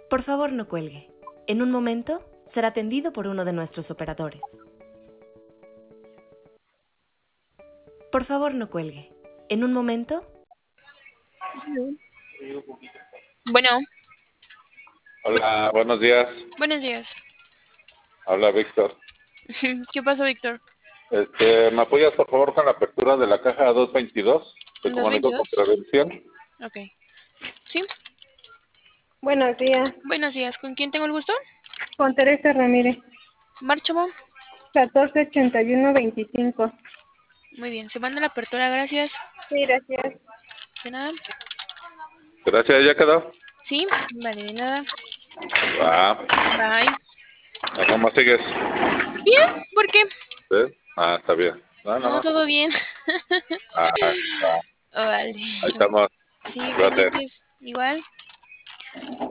Por favor, no cuelgue. En un momento será atendido por uno de nuestros operadores. Por favor, no cuelgue. En un momento... Bueno, Hola, buenos días. buenos días. Habla Víctor. ¿Qué pasó, Víctor? ¿Me apoyas por favor con la apertura de la caja 222? Te comunico con 222. prevención. Ok. Sí, Buenos días, buenos días. ¿Con quién tengo el gusto? con Teresa Ramírez, Marchamo. 148125. Muy bien, se manda la apertura, gracias. Sí, gracias. De nada. Gracias, ¿ya quedó? Sí, vale, de nada. Ah, Bye. ¿cómo sigues? Bien, ¿por qué? ¿Sí? Ah, está bien. No, no, No, no. todo bien. Ah, Oh, vale. ahí estamos. Sí, Gracias. igualmente. Igual.